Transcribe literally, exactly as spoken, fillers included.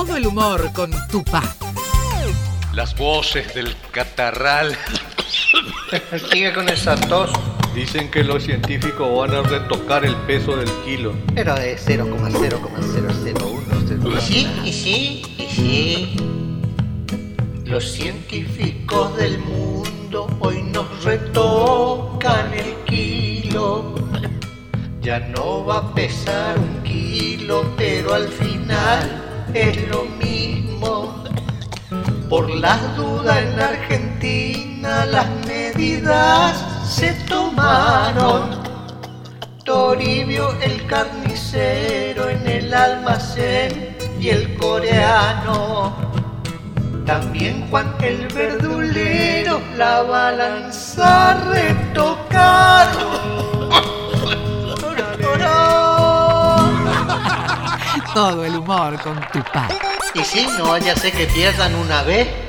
Todo el humor con Tupá. Las voces del catarral. Sigue con esa tos. Dicen que los científicos van a retocar el peso del kilo. Pero es cero coma cero coma cero cero uno. Y sí, y sí, y sí. Los científicos del mundo hoy nos retocan el kilo. Ya no va a pesar un kilo, pero al final es lo mismo. Por las dudas en Argentina las medidas se tomaron. Toribio el carnicero en el almacén y el coreano. También Juan el verdulero la balanza retocaron. Todo el humor con Tupá. Y si no vaya a ser que pierdan una vez.